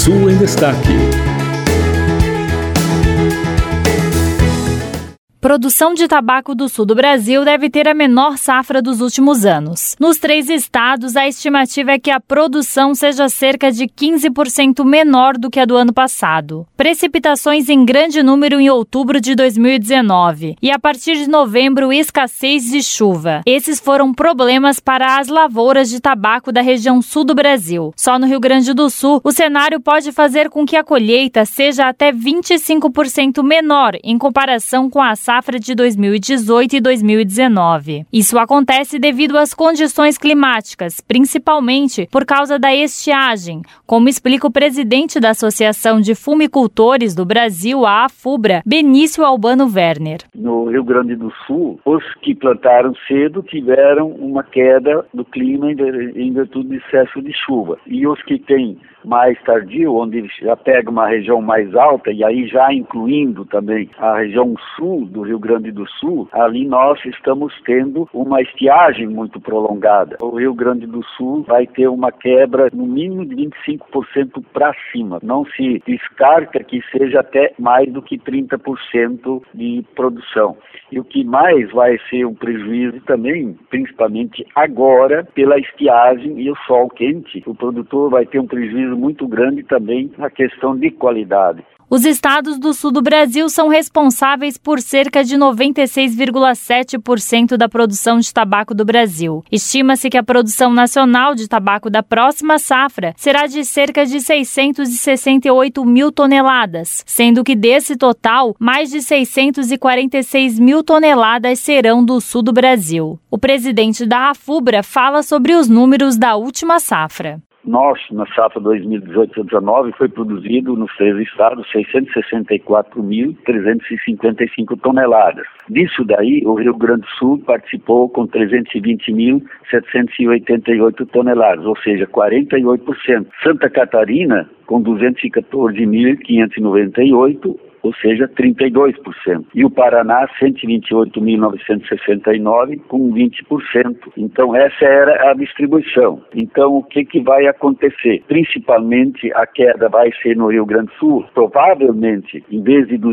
Sul em Destaque. Produção de tabaco do sul do Brasil deve ter a menor safra dos últimos anos. Nos 3 estados, a estimativa é que a produção seja cerca de 15% menor do que a do ano passado. Precipitações em grande número em outubro de 2019 e, a partir de novembro, escassez de chuva. Esses foram problemas para as lavouras de tabaco da região sul do Brasil. Só no Rio Grande do Sul, o cenário pode fazer com que a colheita seja até 25% menor em comparação com a safra de 2018 e 2019. Isso acontece devido às condições climáticas, principalmente por causa da estiagem, como explica o presidente da Associação de Fumicultores do Brasil, a AFUBRA, Benício Albano Werner. No Rio Grande do Sul, os que plantaram cedo tiveram uma queda do clima em virtude do excesso de chuva. E os que têm mais tardio, onde já pega uma região mais alta, e aí já incluindo também a região sul do Rio Grande do Sul, ali nós estamos tendo uma estiagem muito prolongada. O Rio Grande do Sul vai ter uma quebra no mínimo de 25% para cima. Não se descarta que seja até mais do que 30% de produção. E o que mais vai ser um prejuízo também, principalmente agora, pela estiagem e o sol quente, o produtor vai ter um prejuízo muito grande também na questão de qualidade. Os estados do sul do Brasil são responsáveis por cerca de 96,7% da produção de tabaco do Brasil. Estima-se que a produção nacional de tabaco da próxima safra será de cerca de 668 mil toneladas, sendo que desse total, mais de 646 mil toneladas serão do sul do Brasil. O presidente da AFUBRA fala sobre os números da última safra. Nós, na safra 2018-2019, foi produzido nos 3 estados 664.355 toneladas. Disso daí, o Rio Grande do Sul participou com 320.788 toneladas, ou seja, 48%. Santa Catarina, com 214.598, ou seja, 32%. E o Paraná, 128.969, com 20%. Então, essa era a distribuição. Então, o que vai acontecer? Principalmente, a queda vai ser no Rio Grande do Sul. Provavelmente, em vez de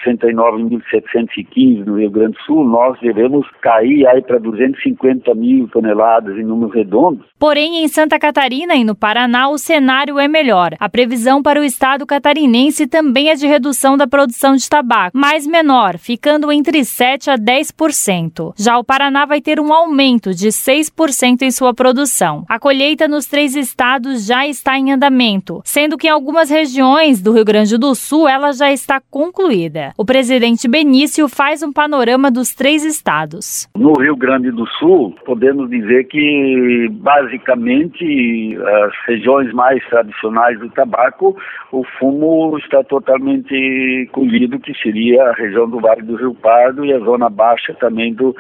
269.715 no Rio Grande do Sul, nós devemos cair aí para 250 mil toneladas em números redondos. Porém, em Santa Catarina e no Paraná, o cenário é melhor. A previsão para o estado catarinense também é de redução da produção de tabaco, mas menor, ficando entre 7% a 10%. Já o Paraná vai ter um aumento de 6% em sua produção. A colheita nos 3 estados já está em andamento, sendo que em algumas regiões do Rio Grande do Sul ela já está concluída. O presidente Benício faz um panorama dos 3 estados. No Rio Grande do Sul, podemos dizer que basicamente as regiões mais tradicionais do tabaco, o fumo está totalmente colhido, que seria a região do Vale do Rio Pardo e a zona baixa também do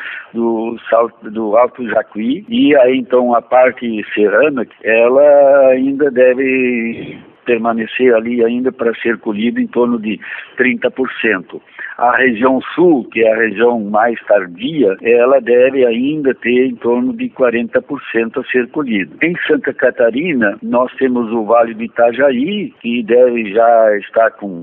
Alto Jacuí. E aí então a parte serrana, ela ainda deve permanecer ali ainda para ser colhido em torno de 30%. A região sul, que é a região mais tardia, ela deve ainda ter em torno de 40% a ser colhido. Em Santa Catarina, nós temos o Vale do Itajaí, que deve já estar com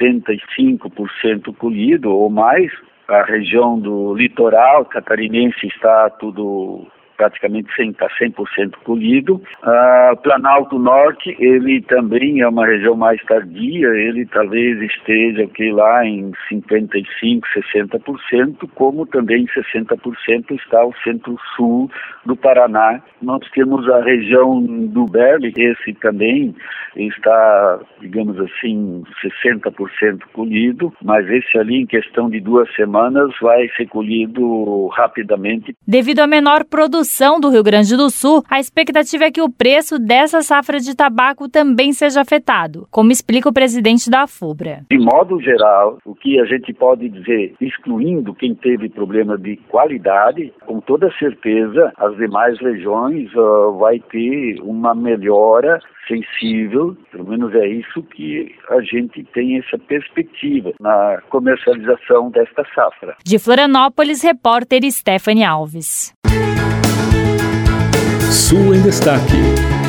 75% colhido ou mais. A região do litoral catarinense está tudo praticamente 100% colhido. Planalto Norte, ele também é uma região mais tardia, ele talvez esteja lá em 55%, 60%, como também 60% está o centro-sul do Paraná. Nós temos a região do Berle, esse também está, digamos assim, 60% colhido, mas esse ali, em questão de 2 semanas, vai ser colhido rapidamente. Devido à menor produção do Rio Grande do Sul, a expectativa é que o preço dessa safra de tabaco também seja afetado, como explica o presidente da AFUBRA. De modo geral, o que a gente pode dizer, excluindo quem teve problema de qualidade, com toda certeza as demais regiões vai ter uma melhora sensível, pelo menos é isso que a gente tem essa perspectiva na comercialização desta safra. De Florianópolis, repórter Stephanie Alves. Sul em Destaque.